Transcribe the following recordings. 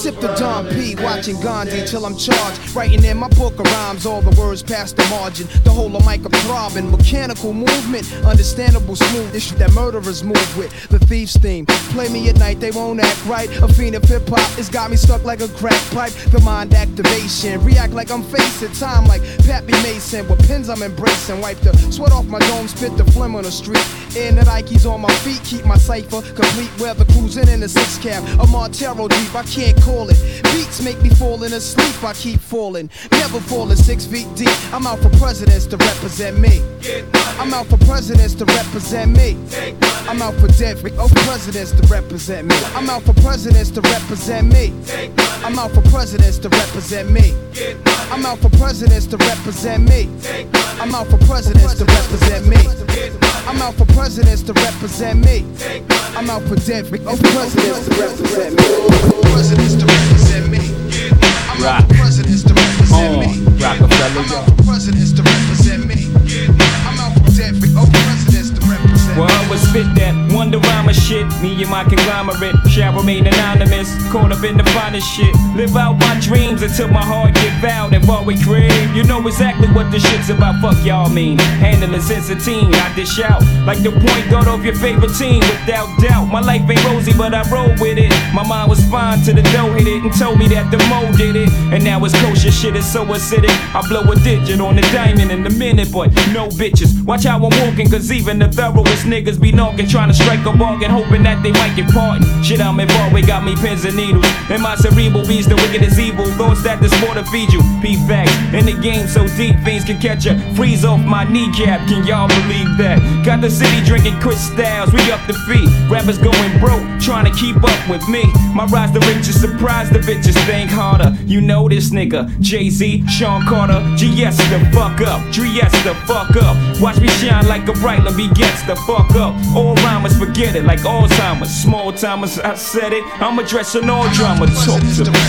Sip the Don P, watching Gandhi till I'm charged. Writing in my book of rhymes, all the words past the margin. The whole of mic I'm throbbing, mechanical movement, understandable smooth. This shit that murderers move with. The thief's theme, play me at night, they won't act right. A fiend of hip hop, it's got me stuck like a crack pipe. The mind activation, react like I'm facing time like Pappy Mason. With pins I'm embracing, wipe the sweat off my dome, spit the phlegm on the street. In the Nikes on my feet, keep my cipher complete. Weather cruising in a 6 cab, a Montero deep, I can't call it. Beats make me falling asleep, I keep falling. Never falling 6 feet deep. I'm out for presidents to represent me. I'm out for presidents to represent me. I'm out for dead presidents to represent me. I'm out for presidents to represent me. I'm out for presidents to represent me. I'm out for presidents to represent me. I'm out for presidents to represent me. I'm out for presidents to represent me. I'm out for dead presidents to represent me. Presidents to represent me. I'm out for presidents to represent me. Rockefeller, I'm out for presidents to represent me. I'm out for dead presidents to represent me. well, I was spit that Wonder Rhymer shit. Me and my conglomerate shall remain anonymous. Caught up in the finest shit. Live out my dreams until my heart get vowed and what we crave. You know exactly what the shit's about. Fuck y'all mean. Handling since a teen, I dish out like the point guard of your favorite team. Without doubt, my life ain't rosy, but I roll with it. My mind was fine till the dough hit it and told me that the mo did it. And now it's kosher shit, it's so acidic. I blow a digit on the diamond in a minute, but no bitches. Watch how I'm walking, cause even the thoroughest niggas be knocking, trying to strike a bargain, hoping that they might get pardoned. Shit I'm involved with got me pins and needles. And my cerebral beast, the wicked is evil. Thoughts that this more to feed you. P-facts, in the game so deep, fiends can catch ya. Freeze off my kneecap, can y'all believe that? Got the city drinking Chris Styles, we up the feet. Rappers going broke, trying to keep up with me. My rise the riches, surprise the bitches, think harder. You know this nigga, Jay-Z, Sean Carter, GS the fuck up, Dries the fuck up. Watch me shine like a bright light, begets the fuck up. All rhymers forget it, like Alzheimer's. Small timers, I said it, I'm addressing all drama. Talk to me.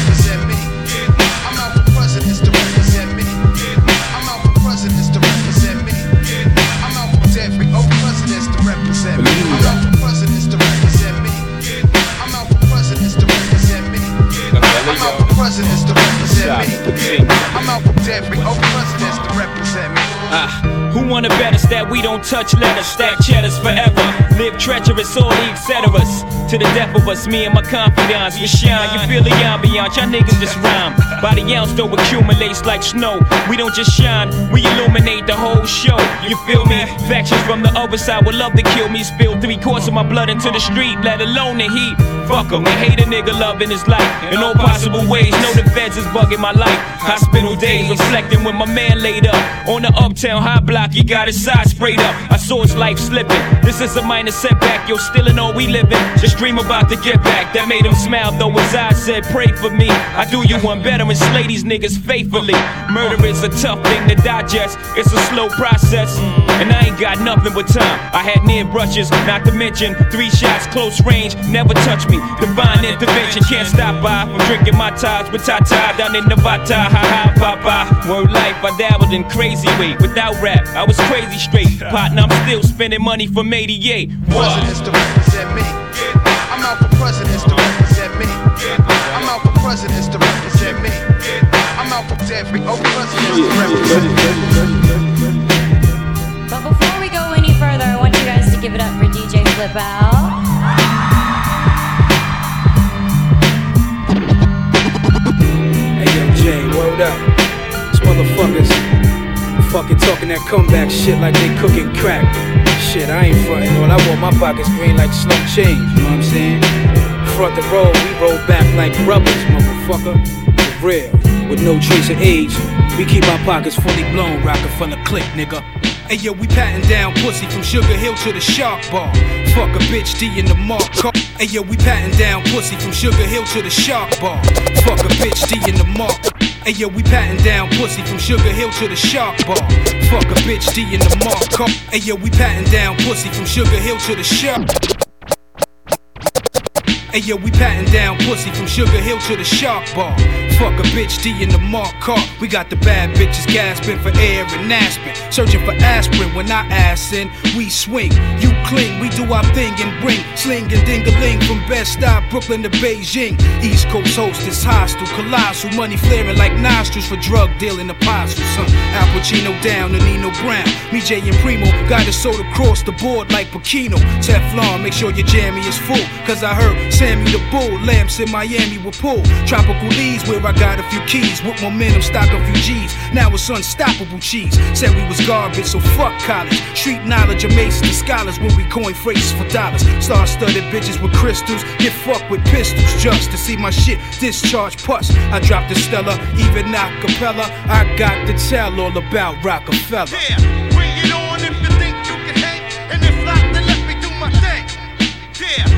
I'm out for presidents to represent me. I'm out for presidents to represent me. I'm out for dead presidents to represent me. I'm out for presidents to represent me. I'm out for presidents to represent me. I'm out for presidents to represent me. I'm out for dead presidents to represent me. Who wanna bet us that we don't touch letters, stack cheddars forever, live treacherous, all the etceteras. To the death of us, me and my confidants, you shine, you feel the ambiance, y'all niggas just rhyme. By the ounce though accumulates like snow. We don't just shine, we illuminate the whole show. You feel me? Factions from the other side would love to kill me. Spill 3/4 of my blood into the street, let alone the heat. Fuck 'em, and hate a nigga loving his life in all possible ways. Know the feds is bugging my life. Hospital days, reflecting when my man laid up on the uptown high block. He got his side sprayed up. I saw his life slipping. This is a minor setback. Yo, still in all we living. Just dream about to get back. That made him smile, though his eyes said, "Pray for me." I do you one better and slay these niggas faithfully. Murder is a tough thing to digest. It's a slow process, and I ain't got nothing but time. I had near brushes, not to mention 3 shots, close range. Never touch me. Divine intervention can't stop by from drinking my ties with Tata down in Nevada. Ha ha, papa. Word life, I dabbled in crazy way. Without rap, I was crazy straight. Partner, I'm still spending money from 88. Presidents to represent me. I'm out for presidents to represent me. I'm out for presidents to represent me. I'm out for dead presidents to represent me. But before we go any further, I want you guys to give it up for DJ Flip Out. Hey yo, Jay, word up. These motherfuckers fucking talking that comeback shit like they cooking crack. Shit, I ain't frontin' all. I want my pockets green like slump change, you know what I'm saying? Front the road, we roll back like brothers, motherfucker. For real, with no trace of age. We keep our pockets fully blown, Rockefeller click, nigga. Hey yo, we patting down pussy from Sugar Hill to the Shark Bar. Fuck a bitch, D in the mark car. Hey yo, we patting down pussy from Sugar Hill to the Shark Bar. Fuck a bitch, D in the mark. Hey yo, we patting down pussy from Sugar Hill to the Shark Bar. Fuck a bitch, D in the mark car. Hey yo, we patting down pussy from Sugar Hill to the Shark. Hey yo, we patting down pussy from Sugar Hill to the Shark Bar. Fuck a bitch, D in the Mark car. We got the bad bitches gasping for air and Aspen, searching for aspirin. When I ass in, we swing, you cling. We do our thing and bring sling and ding-a-ling from Bed-Stuy, Brooklyn to Beijing. East Coast host is hostile, colossal money flaring like nostrils for drug dealing apostles. Al Pacino down to Nino Brown. Me, Jay, and Primo got it sold across the board like Pacino. Teflon, make sure your jammy is full, cause I heard Sammy the Bull, lamps in Miami will pull. Tropical leaves where I got a few keys. With momentum, stock a few G's. Now it's unstoppable cheese. Said we was garbage, so fuck college. Street knowledge amazes the scholars when we coin phrases for dollars. Star-studded bitches with crystals. Get fucked with pistols just to see my shit discharge pus. I dropped the Stella, even acapella. I got to tell all about Rockefeller. Yeah, bring it on if you think you can hang. And if not, then let me do my thing. Yeah.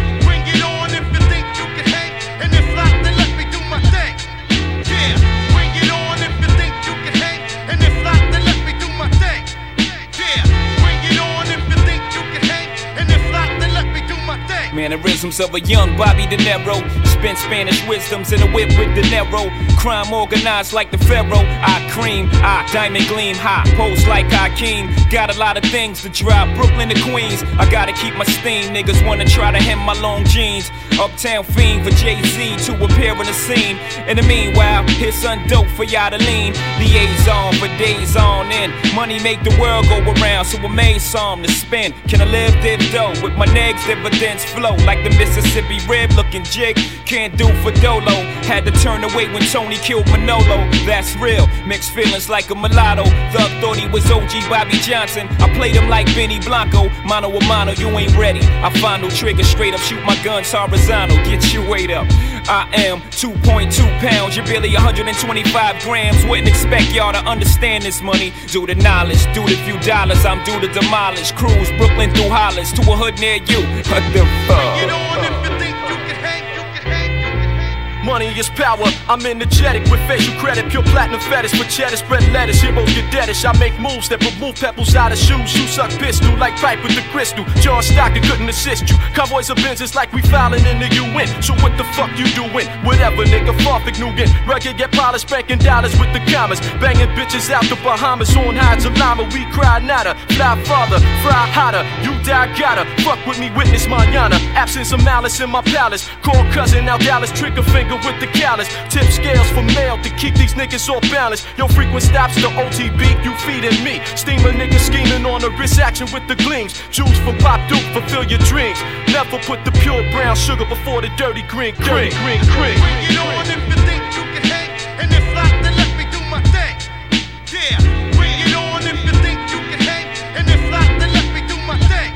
Mannerisms of a young Bobby De Niro. Spent Spanish wisdoms in a whip with De Niro. Crime organized like the Pharaoh. I cream, I diamond gleam, high post like Hakeem. Got a lot of things to drive Brooklyn to Queens. I gotta keep my steam. Niggas wanna try to hem my long jeans. Uptown fiend for Jay-Z to appear in the scene. In the meanwhile, here's some dope for y'all to lean. Liaison for days on end. Money make the world go around, so I made some to spend. Can I live this dough with my negs dividends flow like the Mississippi Rib looking jig? Can't do for Dolo. Had to turn away when Tony killed Manolo. That's real. Mixed feelings like a mulatto. Thug thought he was OG Bobby Johnson. I played him like Benny Blanco. Mano a mano, you ain't ready. I find no trigger straight up, shoot my guns horizontal. Get your weight up. I am 2.2 pounds, you're barely 125 grams. Wouldn't expect y'all to understand this money. Due to knowledge, due to few dollars, I'm due to demolish. Cruise Brooklyn through Hollis to a hood near you. What the fuck? Bring it on if you think you can hang, you can hang, you can hang. Money is power, I'm energetic with facial credit. Pure platinum fetish for cheddar, spread lettuce. Heroes get deadish, I make moves that remove pebbles out of shoes. You suck pistol like pipe with the crystal. John Stockton couldn't assist you. Convoys of Benzes like we filing in the UN. So what the fuck you doing? Whatever, nigga, Farfik Nugent. Rugged, get polished, banking dollars with the commas. Banging bitches out the Bahamas. On high to llama, we cry nada. Fly farther, fry hotter. You die gotta. Fuck with me, witness manana. Absence of malice in my palace. Call cousin, now Dallas, trigger finger with the callus. Tip scales for mail to keep these niggas off balance. Your frequent stops to OTB, you feeding me. Steam a nigga scheming on the wrist action with the gleams. Juice from Pop Duke, fulfill your dreams. Never put the pure brown sugar before the dirty green cream. Bring it on if you think you can hang. And if not, then let me do my thing. Yeah, bring it on if you think you can hang. And if not, then let me do my thing.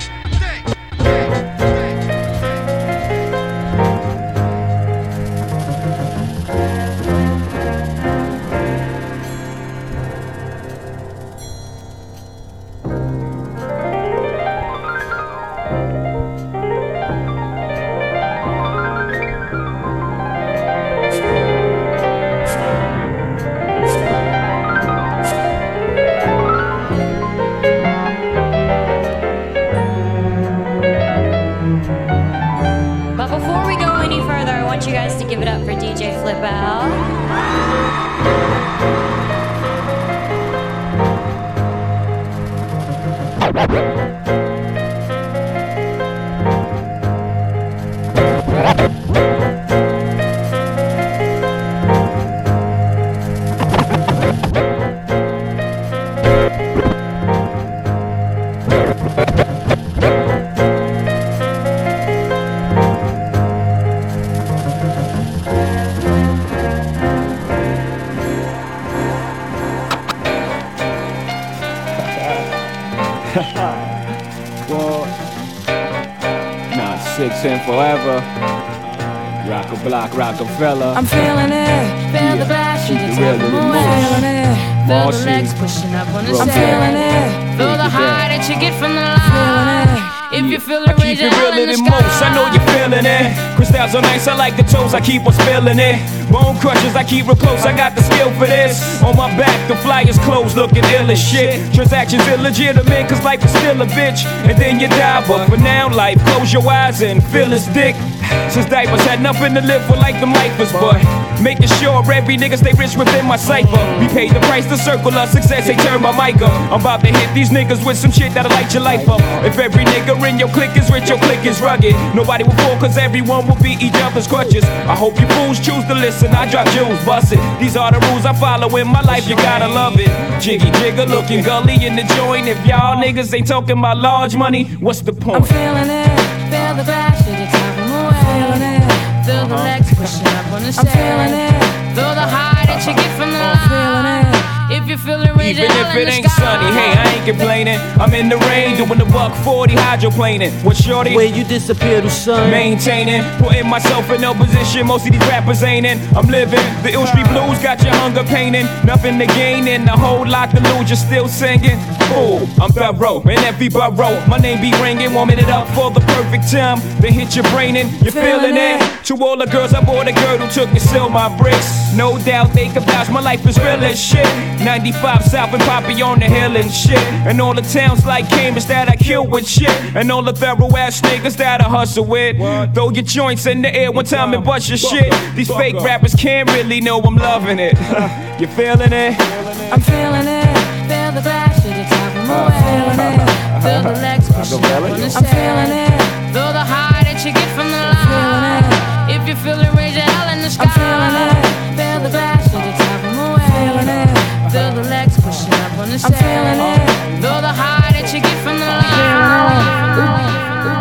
But before we go any further, I want you guys to give it up for DJ Flip Out. Well, nah, 6 and forever. Rock a block, Rockefeller. I'm feeling it, feel the back, Keep it real to the most. feeling it, Feel the Marcy, legs pushing up on the Rope. I'm feeling it, Feel the high that you get from the line. feeling it. If you feel I it, keep raise it your hand realer in the than most, sky. I know you're feeling it. Crystals on ice, I like the toes, I keep on spilling it. Bone crushers, I keep real close, I got the skill for this. On my back, the flyers closed, looking ill as shit. Transactions illegitimate, cause life is still a bitch. And then you die, but for now, life, close your eyes and feel his dick. Since diapers had nothing to live for like them lifers, but making sure every nigga stay rich within my cipher. We paid the price to circle of success, they turn my mic up. I'm about to hit these niggas with some shit that'll light your life up. If every nigga in your clique is rich, your clique is rugged. Nobody will fall cause everyone will be each other's crutches. I hope you fools choose to listen, I drop jewels, bust it. These are the rules I follow in my life, you gotta love it. Jiggy jigger looking gully in the joint. If y'all niggas ain't talking about large money, what's the point? I'm feeling it, feel the bash, shit, it's time away. Feeling it, feel the legs pushing up on the stage. I'm feeling it, feel the high that you get from the line. Feeling it, if you're feeling rich, even if it ain't sunny, hey, I ain't complaining. I'm in the rain doing the $140 hydroplaning. What shorty? Where you disappear to sun? Maintaining, putting myself in no position most of these rappers ain't in. I'm living, the ill street blues got your hunger painting. Nothing to gain and a whole lot to lose, you're still singing. Ooh, I'm thorough, in every borough, my name be ringing. Warming it up for the perfect time, then hit your brain and you're feeling it. To all the girls, I bought a girl who took me sell my bricks. No doubt they could vouch, my life is real as shit. 95 South and Poppy on the hill and shit. And all the towns like Cambridge that I kill with shit. And all the thorough ass niggas that I hustle with. Throw your joints in the air one time and bust your shit. These fake rappers can't really know I'm loving it. You feeling it? I'm feeling it, feel the bash, shit, it's time away. Feeling it, feel the legs pushing up on the stage. I'm feeling it, feel the high that you get from the line. Feeling it, if you're feeling rage, hell in the sky. I'm feeling it, feel the bash, shit, it's time away. Feeling it, feel the legs pushing up on the stage. I'm feeling it, feel the high that you get from the line.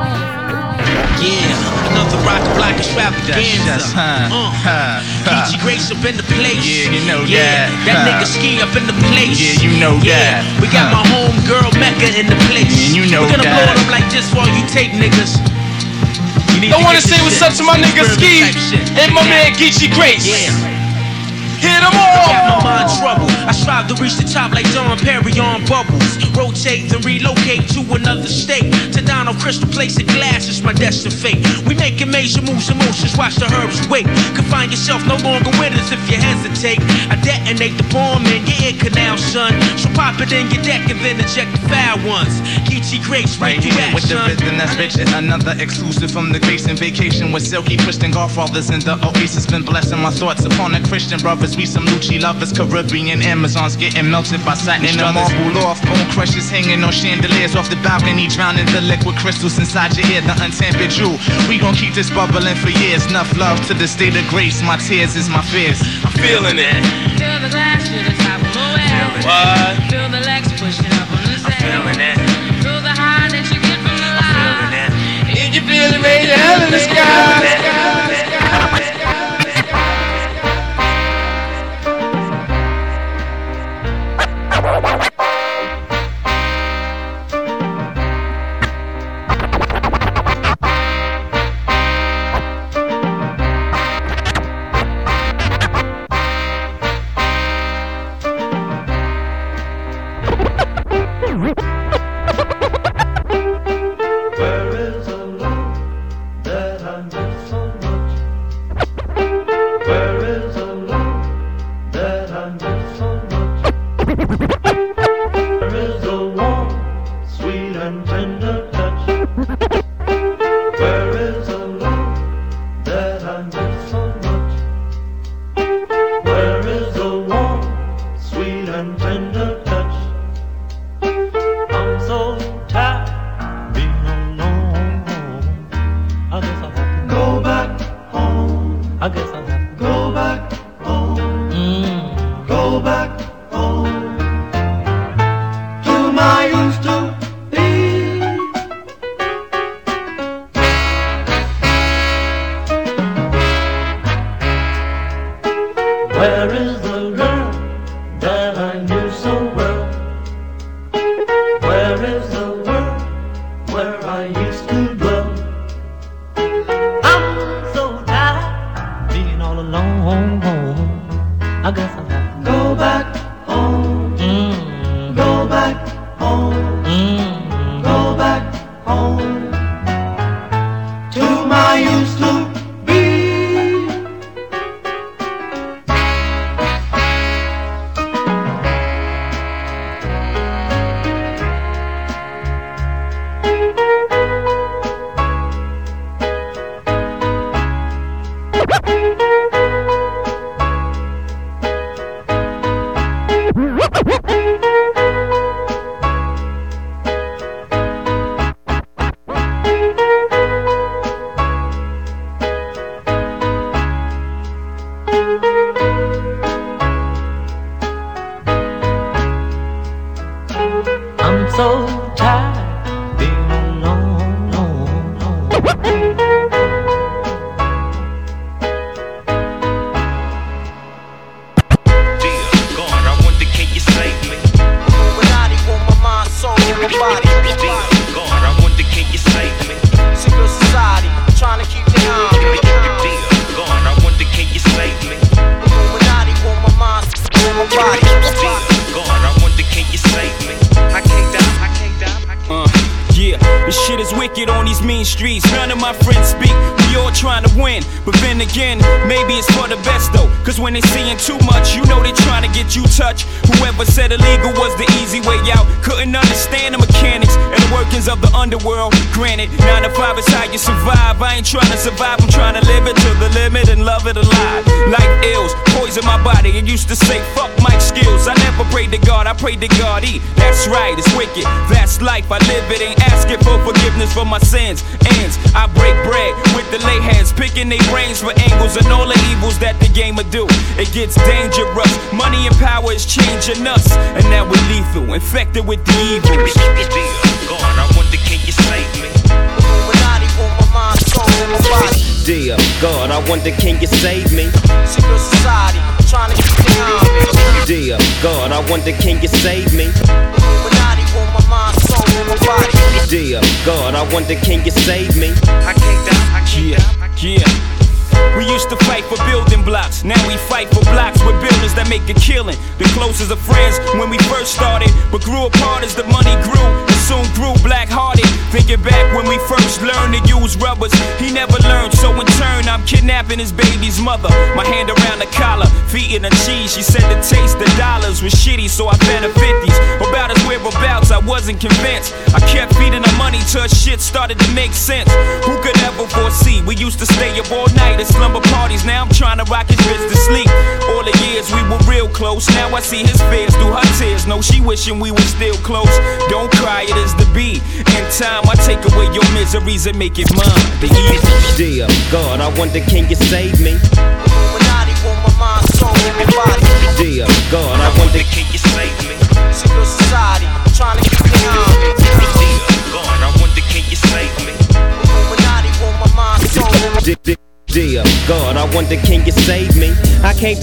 Yeah, another rock black extravaganza. Peachy Grace up in the place. Yeah, you know that. That nigga Ski up in the place. Yeah, you know that. We got my home girl Mecca in the place. Yeah, you know We're gonna blow them like this for all you tape niggas. I wanna say what's up to my nigga Ski and my man Geechee Grace. Yeah. Hit them all! I got my mind trouble. I strive to reach the top like Don Perry on bubbles. Rotate and relocate to another state. To Donald Crystal Place of Glass is my destined fate. We making major moves, emotions, watch the herbs wait. Confine yourself no longer with us if you hesitate. I detonate the bomb in your ear canal, son. So pop it in your deck and then eject the foul ones. Geechee Grace, right here with the rhythm that's rich. Another exclusive from the Grace and Vacation with Silky Twisting Godfathers in the Oasis. Been blessing my thoughts upon the Christian brothers. We some Lucci lovers, Caribbean Amazons getting melted by satin and the marble off. Bone crushers hanging on chandeliers off the balcony, drowning the liquid crystals inside your ear. The untampered jewel. We gon' keep this bubbling for years. Enough love to the state of grace. My tears is my fears. I'm feeling it. Feel the glass to the top of my way. What? Feel the legs pushing up on the stage. I'm feeling it. Feel the high that you get from the line. I'm feeling it. If you feel it, raise your hell in the sky. make it on these mean streets. None of my friends speak, we all trying to win. But then again, maybe it's for the best though. Cause when they seeing too much, you know they trying to get you touched. Whoever said illegal was the easy way out couldn't understand the mechanics and the workings of the underworld. Granted, 9 to 5 is how you survive. I ain't trying to survive, I'm trying to live it to the limit and love it alive. Life ills, poison my body. It used to say, fuck Mike Skills. I never prayed to God, I prayed to God E. That's right, it's wicked, that's life. I live it, ain't asking for forgiveness for my sins. Ends, I break bread with the lay hands, picking their brains for angles and all the evils that the game will do. It gets dangerous, money and power is changing us, and now we're lethal, infected with the evils. God, I wonder, can you save me? Illuminati want my mind, soul, and my body. Dear God, I wonder, can you save me? Secret society, trying to keep it on me. Dear God, I wonder, can you save me? Illuminati want my mind, soul, and my body. Dear God, I wonder, can you save me? I can't die. Yeah. We used to fight for building blocks, now we fight for blocks with buildings that make a killing. The closest of friends when we first started, but grew apart as the money grew, and soon grew black-hearted. Thinking back when we first learned to use rubbers, he never learned, so in turn I'm kidnapping his baby's mother. My hand around the collar, feet in the cheese. She said the taste of dollars was shitty, so I fed her 50s. About his whereabouts, I wasn't convinced. I kept feeding her money till her shit started to make sense. Who could ever foresee? We used to stay up all night at slumber parties. Now I'm trying to rock his bitch to sleep. All the years we were real close. Now I see his fears through her tears. No, she wishing we were still close. Don't cry, it is the B. In time, I take away your miseries and make it mine. The evil. Dear God, I wonder, can you save me? Illuminati want my mind, soul, and my body. Dear God, I wonder, can you save me? Secret society, trying to keep it on me. Dear God, I wonder, can you save me? Illuminati want my mind, soul, and my body. Dear God, I wonder, can you save me? I can't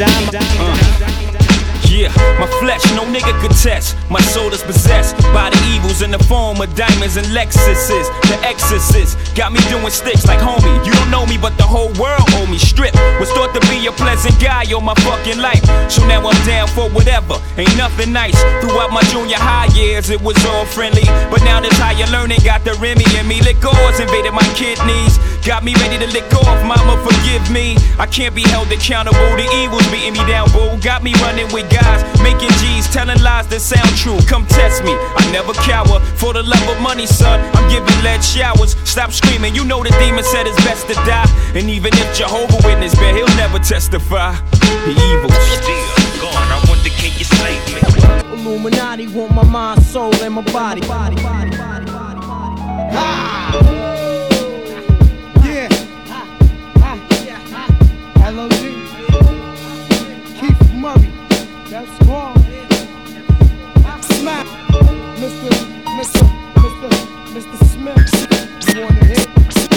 die. Yeah, my flesh, no nigga could test. My soul is possessed by the evils in the form of diamonds and Lexuses. The exorcist got me doing sticks like homie. You don't know me, but the whole world owe me. Strip was thought to be a pleasant guy all my fucking life. So now I'm down for whatever. Ain't nothing nice. Throughout my junior high years, it was all friendly. But now this higher learning got the Remy in me. Liquors invaded my kidneys. Got me ready to lick off, mama forgive me. I can't be held accountable. The evil's beating me down, boo. Got me running with guys, making G's, telling lies that sound true. Come test me, I never cower. For the love of money, son, I'm giving lead showers. Stop screaming, you know the demon said it's best to die. And even if Jehovah Witness bear, he'll never testify. The evil. Dear God, I wonder, can you save me? Illuminati want my mind, soul, and my body. LOG, Keith Murray, that's wrong. Smack, Mr. Smith, you wanna hit?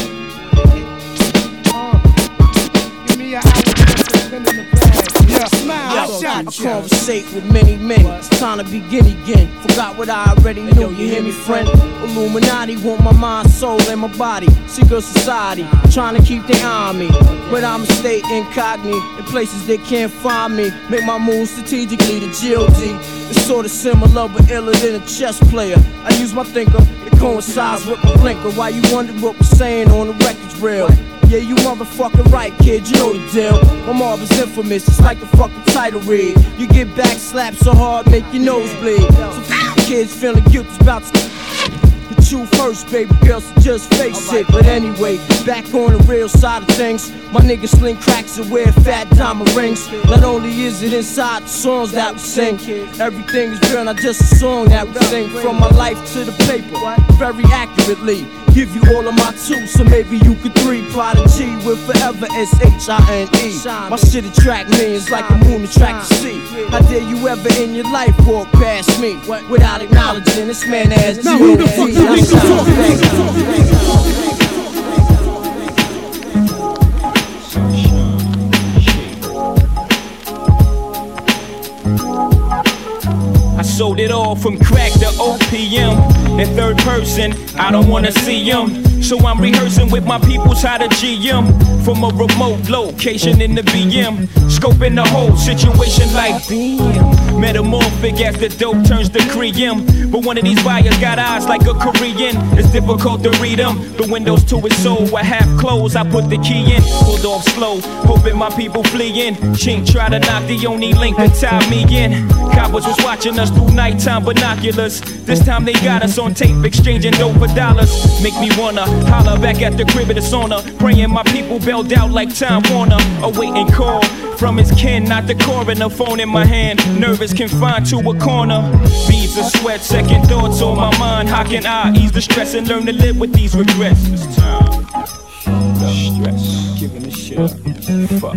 Give me an hour to spin in the bag. Yeah, smile. I conversate with many men. It's time to begin again. Forgot what I already knew. You hear me, friend? Illuminati want my mind, soul, and my body. Secret society, trying to keep their eye on me. But I'ma stay incognito in places they can't find me. Make my moves strategically. The G.O.D. It's sorta similar but iller than a chess player. I use my thinker, it coincides with my blinker. Why you wonder what we're saying on the record's real? Yeah, you motherfucking right, kid, you know the deal. My mob is infamous, it's like the fucking title read. You get back slapped so hard, make your nose bleed. So kids feeling guilty about to hit you first, baby girl, so just face it. But anyway, back on the real side of things, my niggas sling cracks and wear fat diamond rings. Not only is it inside the songs that we sing, everything is real, not just a song that we sing. From my life to the paper, very accurately. Give you all of my two, so maybe you could three. Prodigy with forever S-H-I-N-E. My shit attract millions like a moon attract the sea. How dare you ever in your life walk past me without acknowledging this man as now who the fuck you think you talking? Sold it all from crack to OPM. In third person, I don't wanna see 'em. So I'm rehearsing with my peoples how to GM from a remote location in the BM. Scoping the whole situation like damn. Metamorphic as the dope turns to cream. But one of these buyers got eyes like a Korean. It's difficult to read them. The windows to his soul were half closed. I put the key in, pulled off slow, hoping my people flee in. Chink try to knock the only link that tied me in. Coppers was watching us through nighttime binoculars. This time they got us on tape, exchanging dope for dollars. Make me wanna holler back at the crib of the sauna, praying my people bailed out like Time Warner. Awaiting call from his kin, not the coroner. Phone in my hand, nervous, confined to a corner. Beads of sweat, second thoughts on my mind. How can I ease the stress and learn to live with these regrets? It's time. Stress, giving a shit up. Fuck.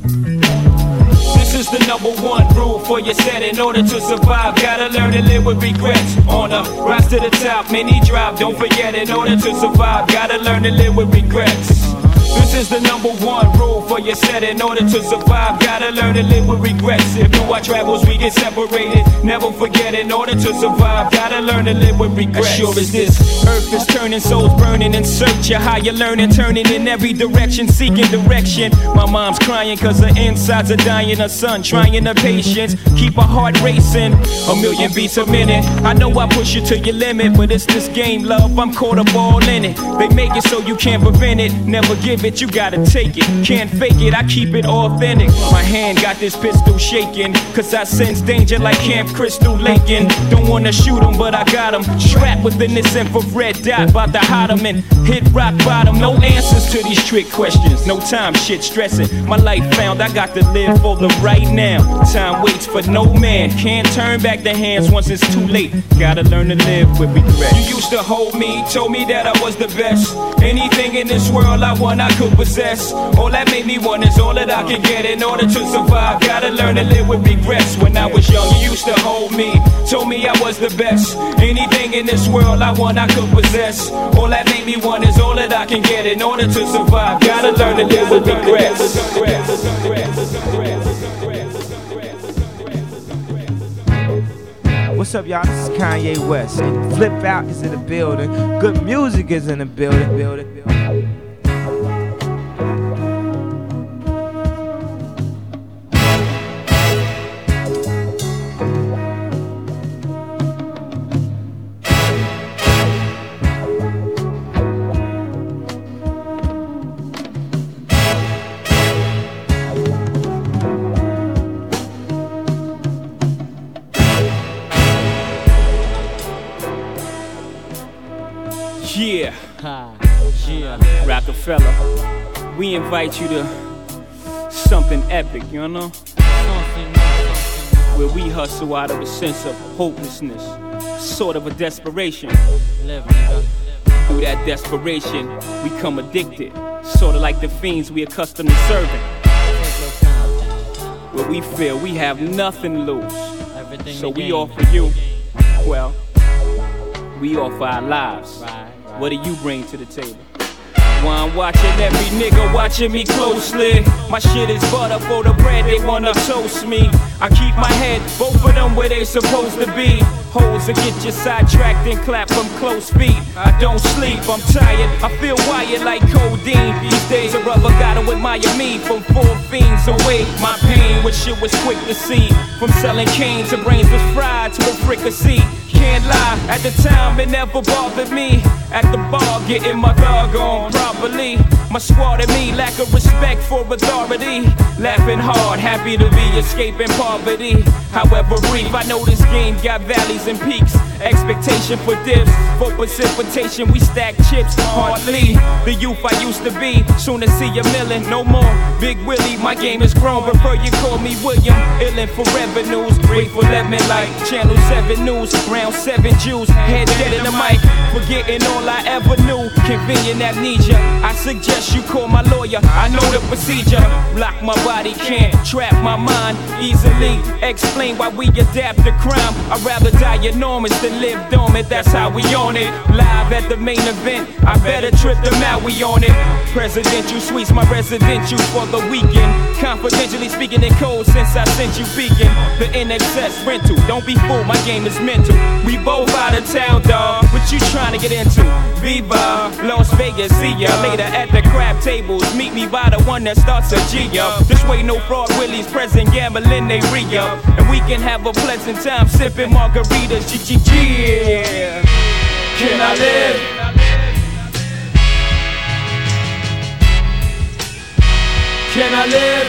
This is the #1 rule for your set. In order to survive, gotta learn to live with regrets. On a rise to the top, many drive, don't forget. In order to survive, gotta learn to live with regrets. This is the #1 rule for your set. In order to survive, gotta learn to live with regrets. If through our travels we get separated, never forget. In order to survive, gotta learn to live with regrets. As sure as this earth is turning, souls burning in search of how you learn and turning in every direction, seeking direction. My mom's crying cause her insides are dying. Her son trying her patience, keep her heart racing. A million beats a minute. I know I push you to your limit, but it's this game, love. I'm caught up all in it. They make it so you can't prevent it. Never give it, you gotta take it. Can't fake it, I keep it authentic. My hand got this pistol shaking, cause I sense danger like Camp Crystal Lincoln. Don't wanna shoot him, but I got him trapped within this infrared dot. About to hide him and hit rock bottom. No answers to these trick questions. No time, shit stressing. My life found, I got to live for the right now. Time waits for no man. Can't turn back the hands once it's too late. Gotta learn to live with regret. You used to hold me, told me that I was the best. Anything in this world I want, I could possess. All that made me want is all that I can get. In order to survive, gotta learn to live with regrets. When I was young, you used to hold me, told me I was the best. Anything in this world I want, I could possess. All that made me want is all that I can get. In order to survive, gotta learn to live with regrets. What's up, y'all? This is Kanye West. And Flip Out is in the building. Good music is in the building. Rockefeller, we invite you to something epic, you know? Where we hustle out of a sense of hopelessness, sort of a desperation. Through that desperation, we come addicted, sort of like the fiends we accustomed to serving. Where we feel we have nothing to lose, so we offer you, well, we offer our lives. What do you bring to the table? While I'm watching every nigga watching me closely. My shit is butter for the bread, they wanna toast me. I keep my head, both of them where they supposed to be. Holes that get you sidetracked and clap from close feet. I don't sleep, I'm tired, I feel wired like codeine. These days a brother gotta admire me from 4 fiends away. My pain, which shit was quick to see. From selling cane to brains was fried to a fricassee. Can't lie, at the time it never bothered me. At the bar, getting my dog on properly. My squad and me lack of respect for authority. Laughing hard, happy to be escaping poverty. However brief, I know this game got valleys and peaks. Expectation for dips, for precipitation, we stack chips hardly. The youth I used to be, soon to see a million, no more. Big Willie, my game is grown, prefer you call me William. Illin' for revenues, grateful lemon like Channel 7 News. Round 7 Jews, head dead in the mic, forgetting all I ever knew. Convenient amnesia, I suggest you call my lawyer. I know the procedure. Block my body, can't trap my mind easily. Explain why we adapt to crime. I'd rather die enormous than live dormant. That's how we on it. Live at the main event, I better trip them out. We on it. Presidential suites, my residential for the weekend. Confidentially speaking in code since I sent you beacon. The NXS rental, don't be fooled, my game is mental. We both out of town, dawg. What you trying to get into? Viva, Las Vegas, see ya later at the crab tables. Meet me by the one that starts a G, yo. This way no fraud willies present, gambling they Rio. And we can have a pleasant time sipping margaritas, yeah. Can I live? Can I live?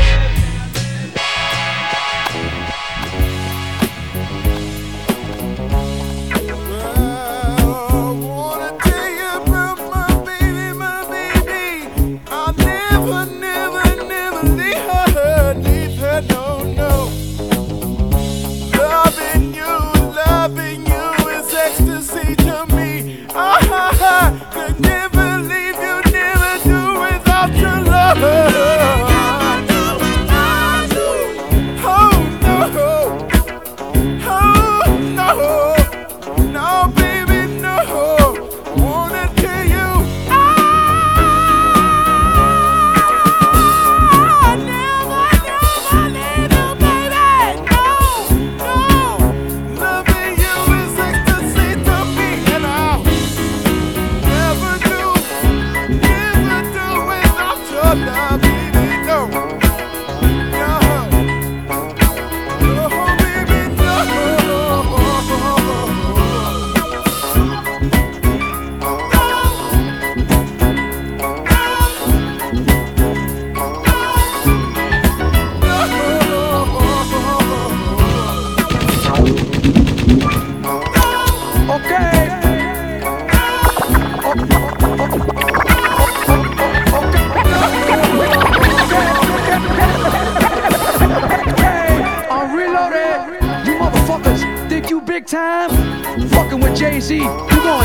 Jay-Z, you gon'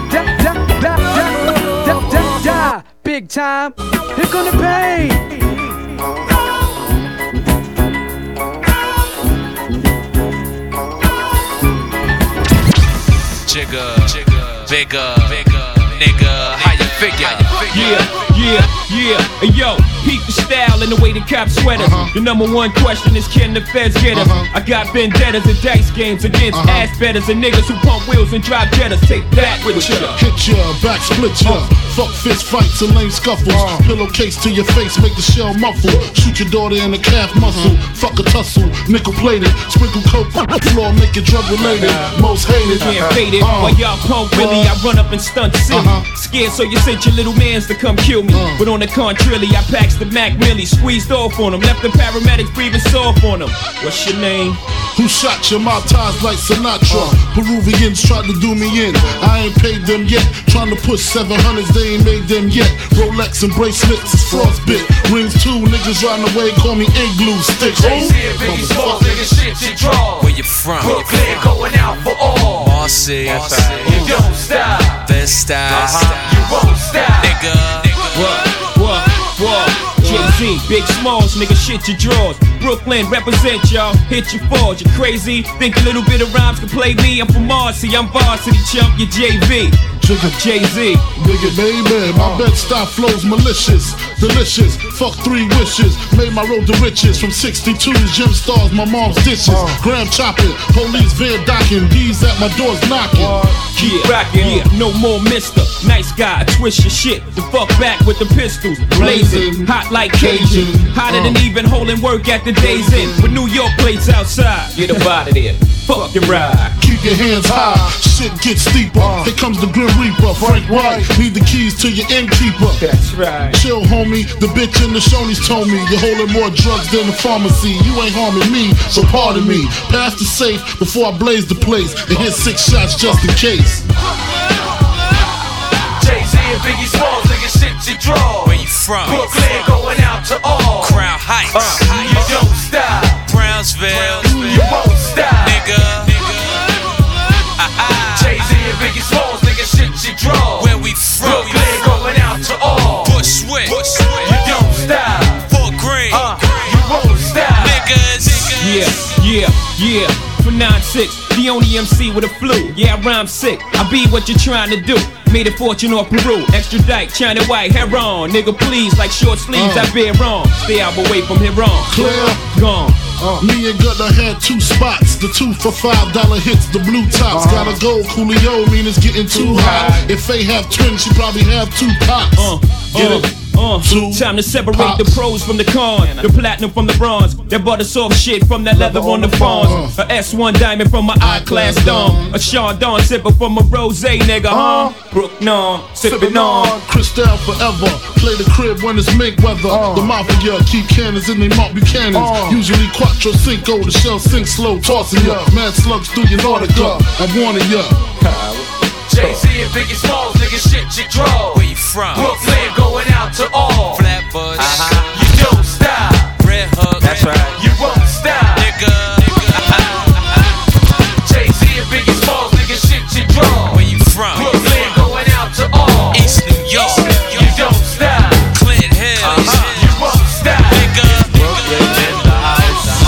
die, big time. Here come the pain. Jigga, bigger, nigga, how you figure? Yeah, hey, yo, peep the style and the way the cops sweat us. The number one question is, can the feds get us? I got vendettas and dice games against ass betters and niggas who pump wheels and drive jettas. Take that with ya. Hit ya, back split ya. Fuck fist fights and lame scuffles. Pillowcase to your face, make the shell muffle. Shoot your daughter in the calf muscle. Fuck a tussle, nickel plated. Sprinkle coke on the floor, make it drug related. Most hated. Can't fade it. While y'all pump Willie, I run up and stunt silly. Scared, so you sent your little mans to come kill me. But on the contrary, I packs the Mac Millie, squeezed off on him, left the paramedics breathing soft on him. What's your name? Who shot your mouth ties like Sinatra? Peruvians tried to do me in. I ain't paid them yet. Trying to push 700s, they ain't made them yet. Rolex and bracelets is frostbit. Rings too, niggas riding away, call me igloo stick. Jay-Z and Biggie Smalls, nigga, shit you draw. Where you from? Brooklyn, going out for all. Marcy, you don't stop. Best style, you won't stop. Nigga, what? Jay-Z, Big Smalls, nigga, shit your drawers. Brooklyn, represent y'all, hit your fours. You crazy? Think a little bit of rhymes can play me? I'm from Marcy, I'm varsity chump, you JV. Jay-Z, nigga, baby, my bed-style flows malicious, delicious. Fuck 3 wishes, made my road to riches. From 62's gym stars, my mom's dishes. Gram chopping, police van docking, D's at my doors knocking. Yeah, no more mister. Nice guy, twist your shit. The fuck back with the pistols, blazing, hot like Cajun. Hotter than even holding work at the day's end. With New York plates outside, get up out of there. Fuck your ride. Keep your hands high, shit gets steeper. Here comes the Grim Reaper, Frank White. Need the keys to your innkeeper. That's right. Chill, homie. The bitch in the Shoney's told me you're holding more drugs than the pharmacy. You ain't harming me, so pardon me. Pass the safe before I blaze the place and hit 6 shots just in case. Jay-Z and Biggie Smalls, nigga, shit you draw. Where you from? Brooklyn, going out to all. Crown Heights, you don't stop. Brownsville, you won't stop. Nigga. Jay-Z and Biggie Smalls, nigga, shit you draw. Where we from? Brooklyn, going out to all. Bushwick, you don't stop. Fort Greene, you won't stop. Niggas. Yeah. For 9-6, the only MC with a flu. Yeah, I rhyme sick. I be what you're trying to do. Made a fortune off Peru. Extra dyke, China white, hair on. Nigga, please, like short sleeves, I bear wrong. Stay out away from here on. Clear. Gone. Me and Gutter had 2 spots. The 2 for $5 hits, the blue tops. Gotta go, Coolio, mean it's getting too hot. If they have twins, she probably have 2 pops. Get it? Time to separate the pros from the cons, the platinum from the bronze, that butter soft shit from that leather on the fawns. A S1 diamond from my I-class dome, a Sean Dawn sipper from a rosé nigga, Brook non, sippin' on. Cristal forever, play the crib when it's mink weather. The mafia keep cannons in they Mark Buchanans. Usually Quattro Cinco, the shell sink slow, tossing ya. Mad slugs through your Nautica, I'm warning ya. Jay-Z and Biggie Smalls, nigga, shit you draw. Where you from? Brooklyn, going out to all. Flatbush, you don't stop. Red Hook, that's right. You won't stop, nigga. Jay-Z and Biggie Smalls, nigga, shit you draw. Where you from? Brooklyn, going out to all. East New York, you don't stop. Clinton Hills, you won't stop, nigga. Brooklyn in the house.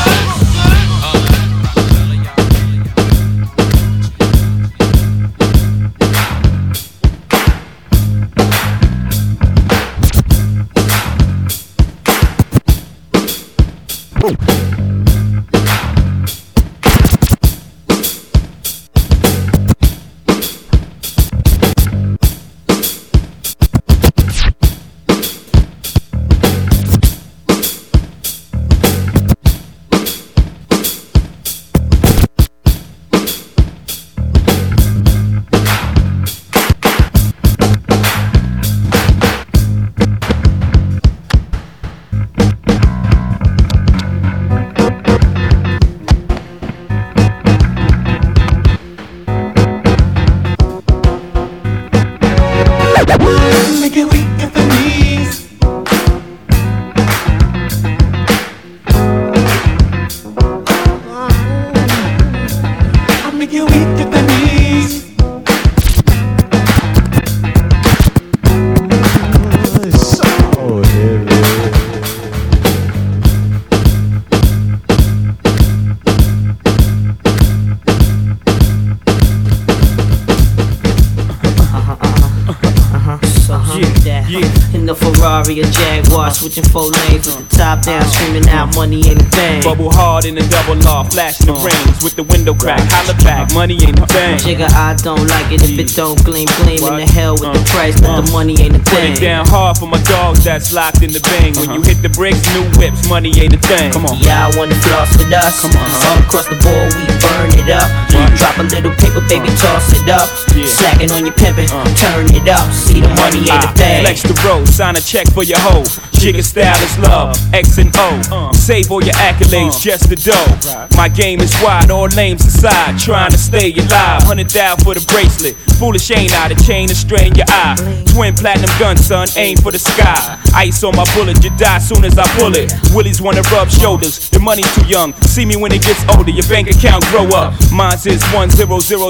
Ferrari, a Jaguar, switching 4 lanes with the top down, screaming out money ain't a thing. Bubble hard in the double law, flashing the rings with the window crack, holla back, money ain't a thing. Jigga, I don't like it if it don't gleam, gleam in the hell with the price, but the money ain't a thing. Put it down hard for my dogs that's locked in the bang. When you hit the bricks, new whips, money ain't a thing. Come on. Yeah, I wanna floss with us. All across the board, we burn it up. Drop a little paper, baby, toss it up. Slacking on your pimpin', turn it up. See the money ain't a thing. Flex the road, sign a check for your hoe. Jigga style is love, X and O. Save all your accolades, just the dough. My game is wide, all lanes aside. Trying to stay alive, 100,000 for the bracelet. Foolish ain't I, the chain to strain your eye. Twin platinum gun, son, aim for the sky. Ice on my bullet, you die soon as I pull it. Willies wanna rub shoulders, the money's too young. See me when it gets older, your bank account grow up. Mine's is 1000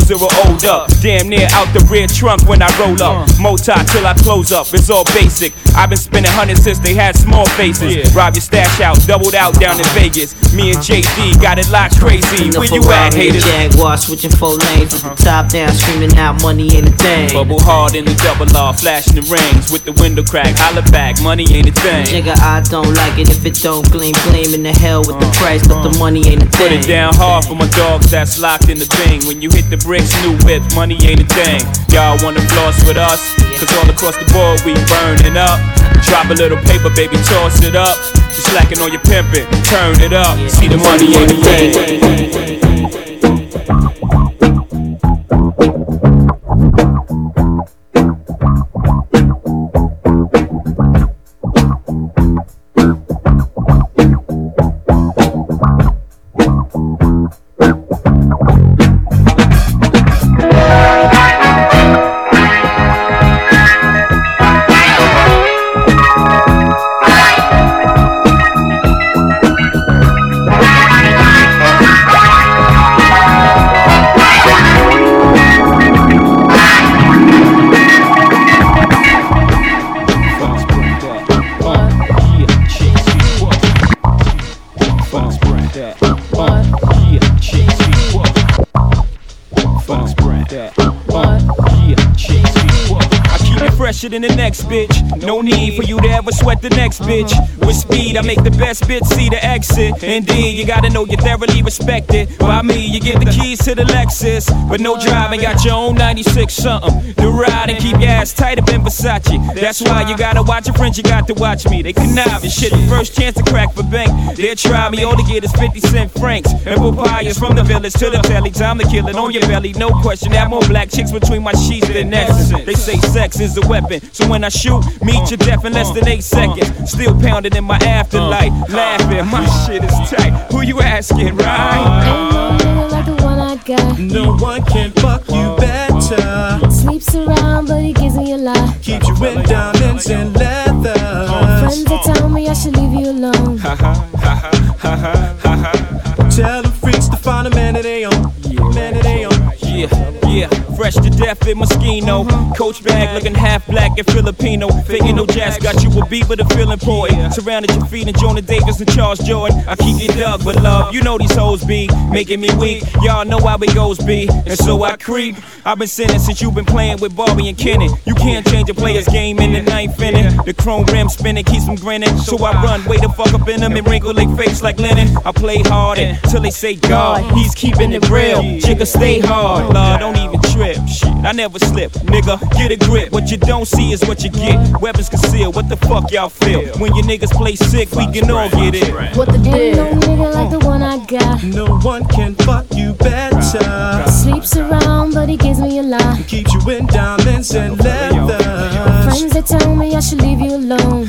old up. Damn near out the rear trunk when I roll up. Moti till I close up, it's all basic. I've been spending hundreds since they had small faces. Rob your stash out, doubled out down in Vegas. Me and JD got it locked crazy. Where you at, haters? Jaguar, switching 4 lanes with the top down, screaming out money ain't a thing. Bubble hard in the double R, flashing the rings with the window crack. Holla back, money ain't a thing. Jigga, I don't like it if it don't gleam, gleam in the hell with the price, but the money ain't a thing. Put it down hard for my dogs that's locked in the thing. When you hit the bricks, new whips, money ain't a thing. Y'all wanna floss with us? Cause all across the board we burning up. Drop a little paper, baby, toss it up. Just slacking on your pimpin', turn it up. See the money ain't a thing. fresher than the next bitch. No need for you to ever sweat the next bitch. With speed, I make the best bitch see the exit. Indeed, you gotta know you're thoroughly respected. By me, you get the keys to the Lexus. But no driving, got your own 96 something. To ride and keep your ass tight up in Versace. That's why you gotta watch your friends, you got to watch me. They connive and shit, the first chance to crack for bank. They'll try me, all they get is 50 cent francs. And papayas from the village to the telly. Time to kill it on your belly, no question. Have more black chicks between my sheets than essence. They say sex is a weapon, so when I shoot, meet your death in less than 8 seconds. Still pounding in my afterlife, laughing, my shit is tight. Who you asking, right? Like the one I got. No one can fuck you better. Sleeps around, but he gives me a lot. Keeps you in diamonds and leather. Friends that tell me I should leave you alone. Tell the freaks to find a man that they own. Man that they own. Yeah, fresh to death in Moschino. Coach bag looking half black and Filipino. Faking no jazz, got you a beat with a feeling important. Surrounded your feet and Jonah Davis and Charles Jordan. I keep you dug with love, you know these hoes be making me weak. Y'all know how it goes be, and so I creep. I've been sinning since you've been playing with Barbie and Kenny. You can't change a player's game in the ninth inning. The chrome rim spinning keeps them grinning. So I run way the fuck up in them and wrinkle their face like linen. I play hard until they say God, he's keeping it real. Jigga stay hard, Lord, don't even trip. Shit, I never slip, nigga, get a grip. What you don't see is what you get. Weapons concealed, what the fuck y'all feel? When your niggas play sick, we can all get it. What the deal? Ain't no nigga like the one I got. No one can fuck you better. Sleeps around, but he gives me a lot. Keeps you in diamonds and leather. Friends that tell me I should leave you alone.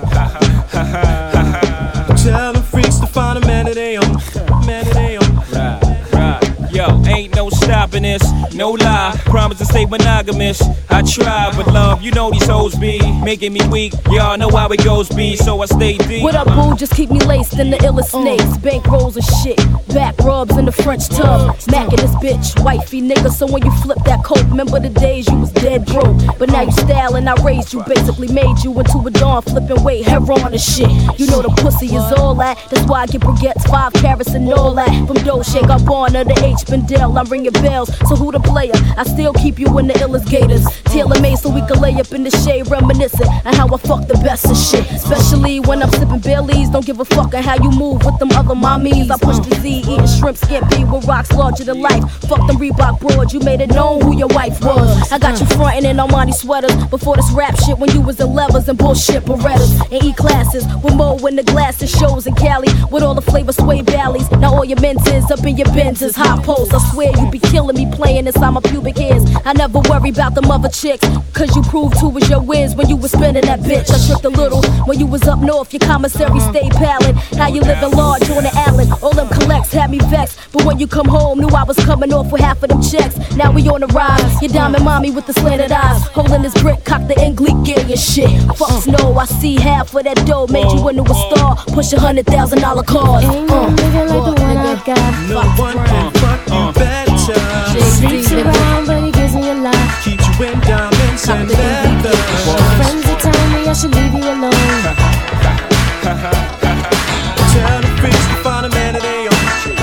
Tell the freaks to find a man that they own. Man that they own. Yo, ain't no stopping this, no lie. Promise to stay monogamous. I try, but love, you know these hoes be making me weak. Y'all know how it goes be, so I stay deep. What up, boo? Just keep me laced in the illest snakes. Bank rolls and shit, back rubs in the French tub. Macking this bitch, wifey nigga. So when you flip that coat, remember the days you was dead broke. But now you styling, I raised you, basically made you into a dawn flipping weight, heroin and shit. You know the pussy is all that. That's why I get baguettes, 5 carats and all that. From dough shake up on to the H. Bendel, I'm ringing bells, so who the player? I still keep you in the illest gators. Tailor-made so we can lay up in the shade, reminiscing on how I fuck the best of shit. Especially when I'm sipping Baileys, don't give a fuck on how you move with them other mommies. I push the Z, eating shrimp scampi with rocks larger than life. Fuck them Reebok broads, you made it known who your wife was. I got you frontin' in Armani sweaters before this rap shit when you was in levers and bullshit Berettas and E-classes with Mo in the glasses, shows in Cali with all the flavor sway valleys. Now all your Menses up in your Benzes, hot poles. I swear you be killing me playing inside my pubic hairs. I never worry about them other chicks, cause you proved who was your whiz when you was spinning that bitch. I tripped a little when you was up north, your commissary stayed pallid. How you living large on the island, all them collects had me vexed. But when you come home, knew I was coming off with half of them checks. Now we on the rise, your diamond mommy with the slanted eyes, holding this brick, cock the English gear and shit. Fuck no, I see half of that dough, made you into a star, push $100,000 cars. Ain't no nigga like the one I got. No one can fuck you better. Sleeps around, but he gives me a lot. Keeps you in diamonds and leather. Friends that tell me I should leave you alone. Tell the freaks to find a man that they own.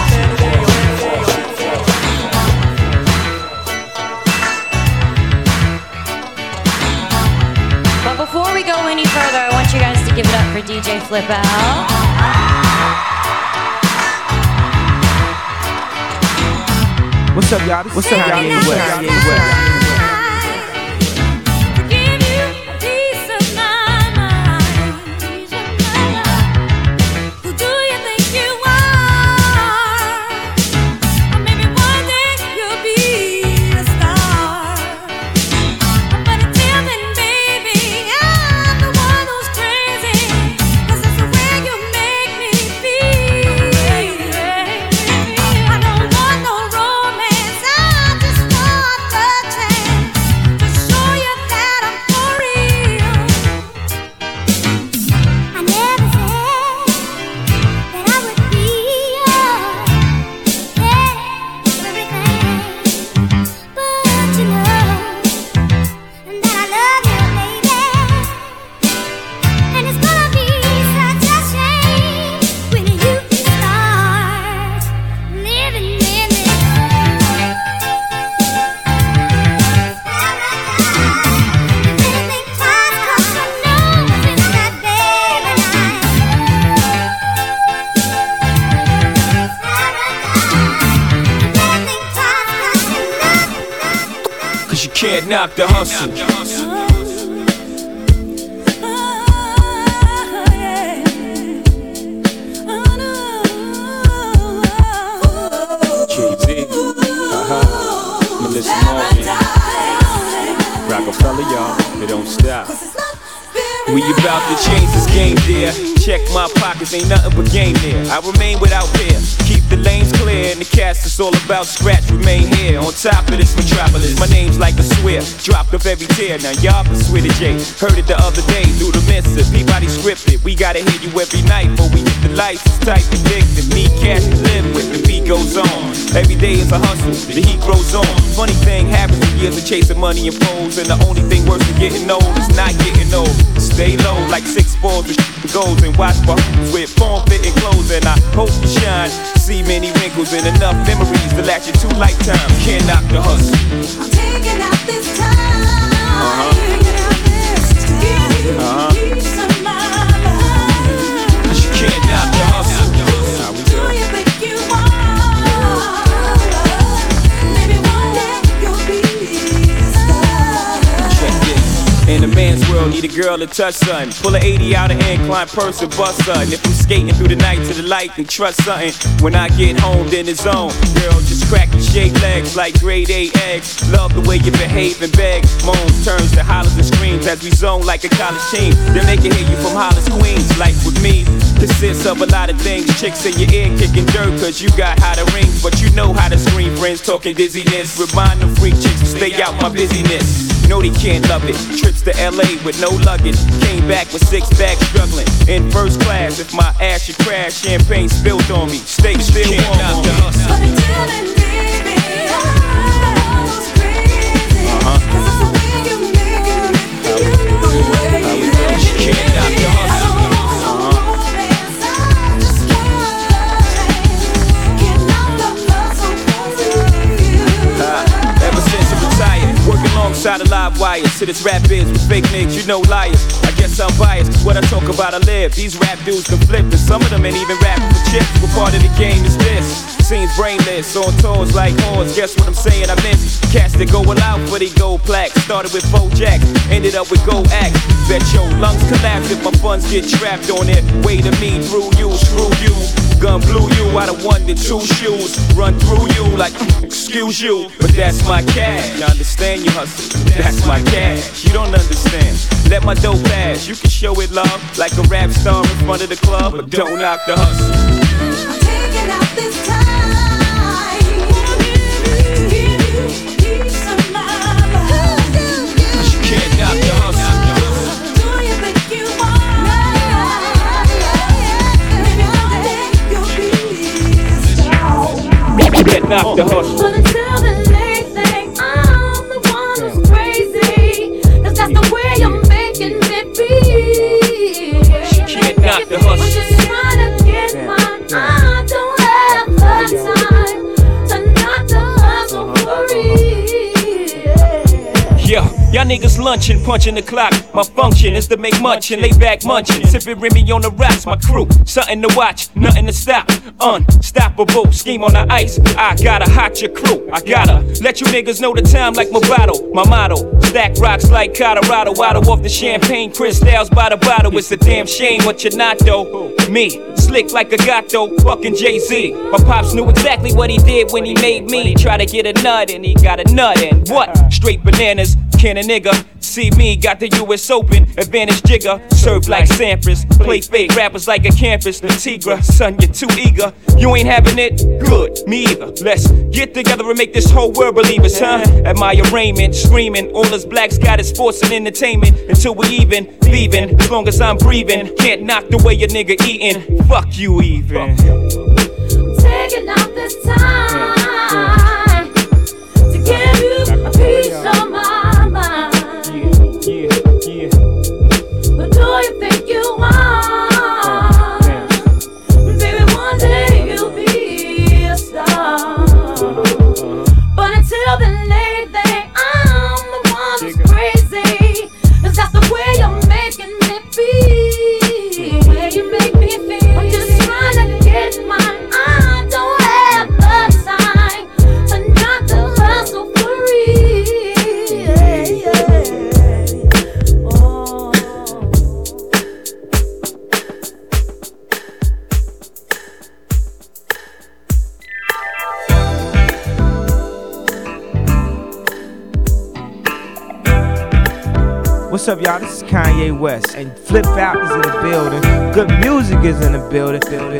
But before we go any further, I want you guys to give it up for DJ Flip Out. What's up, y'all? What's up, y'all? I don't want no romance, I just want the chance. can't knock the hustle. Melissa Morgan, Rockefeller, y'all, it don't stop. We about to change this game, dear. Check my pockets, ain't nothing but game there. I remain without fear, keep the lanes clear. And the cast is all about scratch, remain here. On top of this metropolis, my name's like a swear. Dropped off every tear, now y'all can swear to J. Heard it the other day, through the missive. Peabody scripted, we gotta hear you every night. Before we hit the lights, it's tight addicted. Me, cash to live with, the beat goes on. Every day is a hustle, the heat grows on. Funny thing happens in years of chasing money and pose. And the only thing worse than getting old is not getting old. Stay low like 6 balls with goes and watch for with form-fitting clothes. And I hope you shine, see many wrinkles and enough memories to last you 2 lifetimes. Can't knock the hustle. I'm taking out this time. Peace of my mind. You can't knock the hustle. Do you think you are? Maybe one day you'll be a star. Check this. In a man's world, need a girl to touch something. Pull a 80 out of incline person, bust something. If I'm skating through the night to the light, then trust something. When I get home, then it's on. Girl, just crack and shake legs like grade A eggs. Love the way you behave and beg. Moans turns to hollers and screams as we zone like a college team. Then they can hear you from Hollis, Queens. Life with me consists of a lot of things. Chicks in your ear kicking dirt cause you got how to rings. But you know how to scream, friends talking dizziness. Remind them freak chicks to stay out my busyness. No, they can't love it. Trips to LA with no luggage. Came back with 6 bags struggling. In first class, if my ass should crash, champagne spilled on me. Stay still, warm on me. But until then, baby, I was crazy. 'Cause it's the way you make it, you know the way you make it. Can't knock the hustle. Ever since I retired, working alongside a live wires. To this rap biz with fake niggas, you know liars. I guess I'm biased, cause what I talk about I live. These rap dudes can flip, and some of them ain't even rapping for chips. What part of the game is this? Seems brainless, on tours like horns. Guess what I'm saying? I miss cats that go all out for they gold plaques. Started with 4 jacks, ended up with gold acts. Bet your lungs collapse if my funds get trapped on it. Way to me, through you, screw you. Gun blew you out of 1 to 2 shoes. Run through you like, excuse you. But that's my cash. You understand your hustle? That's my cash. You don't understand. Let my dough pass. You can show it love like a rap star in front of the club, but don't knock the hustle. I'm taking out this time. Give you peace of my mind. You can't knock the hustle. Do you think you are? Maybe one day you'll be a star. You can't knock the hustle. But until then, they think I'm the one who's crazy. 'Cause that's the way you're making it be. You can't knock the hustle. I'm just trying to get mine. I don't have the time to knock the hustle for real. Yeah, y'all niggas lunching, punching the clock. My function is to make munch and lay back munching. Sipping Remy on the rocks, my crew. Something to watch, nothing to stop. Unstoppable, scheme on the ice. I gotta hot your crew. I gotta let you niggas know the time like my bottle. My motto, stack rocks like Colorado. Waddle off the champagne, crystals by the bottle. It's a damn shame what you're not though. Me, slick like a gato, fucking Jay-Z. My pops knew exactly what he did when he made me. Try to get a nut and he got a nut and what? Straight bananas, can a nigga see me? Got the US Open, advantage jigger. Serve like Sampras, play fake rappers like a campus. The Tigra, son, you're too eager. You ain't having it? Good, me either. Let's get together and make this whole world believers, huh? Admire Raymond, screaming. All us blacks got is sports and entertainment. Until we even, leaving. As long as I'm breathing, can't knock the way a nigga eating. Fuck you even. Taking out this time to give you a piece of my mind. But do you think you are? Baby, one day you'll be a star. But until then, they think I'm the one who's crazy. 'Cause that's the way you're making me feel. The way you make me feel. I'm just trying to get mine. I don't have the What's up, y'all? This is Kanye West, and Flip Out is in the building. Good music is in the building.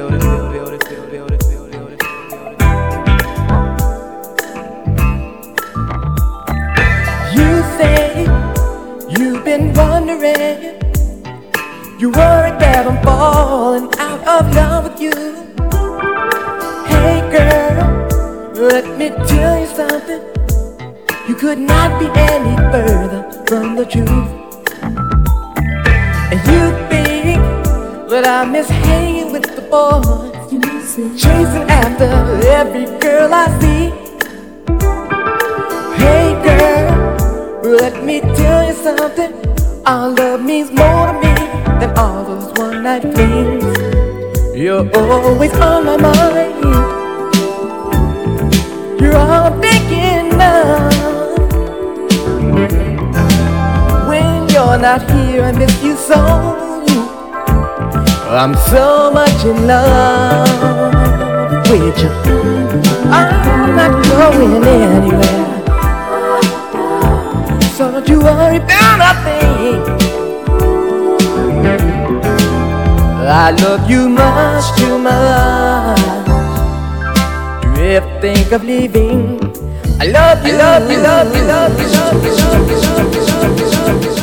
You say you've been wondering, you worried that I'm falling out of love with you. Hey girl, let me tell you something. You could not be any further from the truth. And you think that I miss hanging with the boys, chasing after every girl I see. Hey girl, let me tell you something. Our love means more to me than all those one night flings. You're always on my mind. You're all I'm thinking of. When you're not here, I miss you so. I'm so much in love with you. I'm not going anywhere, so don't you worry about a thing. I love you much too much to ever think of leaving. I love you, love you, love you, love you, love you, love you, love you, love you.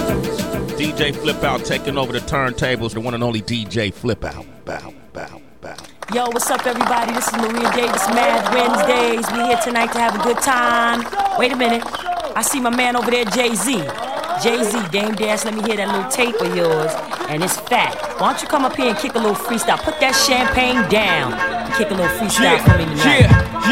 DJ Flip Out taking over the turntables, the one and only DJ Flip Out. Bow, bow, bow. Yo, what's up, everybody? This is Maria Davis, Mad Wednesdays. We here tonight to have a good time. Wait a minute. I see my man over there, Jay-Z. Jay-Z, Dame Dash, let me hear that little tape of yours. And it's fat. Why don't you come up here and kick a little freestyle? Put that champagne down. Kick a little freestyle for me tonight.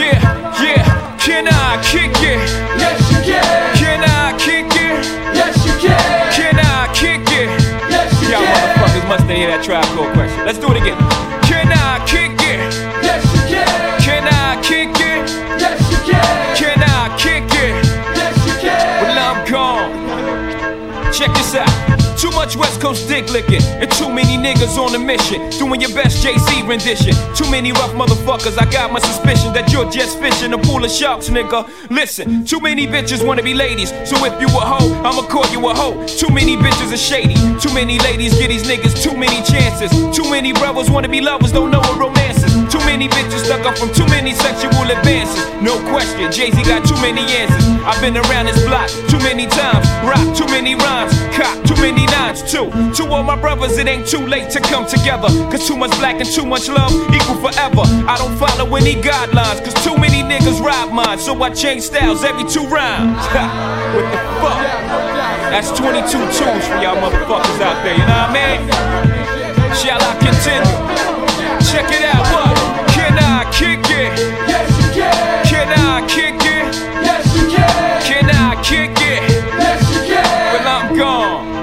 Yeah. Can I kick it? Yes, you can. Can I kick it? Yes, you can. Can I kick it? Yes, you can. Y'all motherfuckers must hear that Tribe Called Quest. Let's do it again. Can I kick it? Yes, you can. Can I kick it? Yes, you can. Can I kick it? Yes, you can. Well, I'm gone. Check this out. Too much West Coast dick licking, and too many niggas on a mission, doing your best Jay-Z rendition. Too many rough motherfuckers, I got my suspicion that you're just fishing a pool of sharks, nigga. Listen, too many bitches wanna be ladies, so if you a hoe, I'ma call you a hoe. Too many bitches are shady, too many ladies give these niggas too many chances. Too many brothers wanna be lovers, don't know what romance is. Too many bitches stuck up from too many sexual advances. No question, Jay-Z got too many answers. I've been around this block too many times, rock too many rhymes, cop too many nines too. To all my brothers, it ain't too late to come together, cause too much black and too much love equal forever. I don't follow any guidelines, cause too many niggas rob mine, so I change styles every 2 rhymes. What the fuck? That's 22 tunes for y'all motherfuckers out there, you know what I mean? Shall I continue? Check it out, what? Can I kick it? Yes, you can. Can I kick it? Yes, you can. Can I kick it? Yes, you can. Well, I'm gone.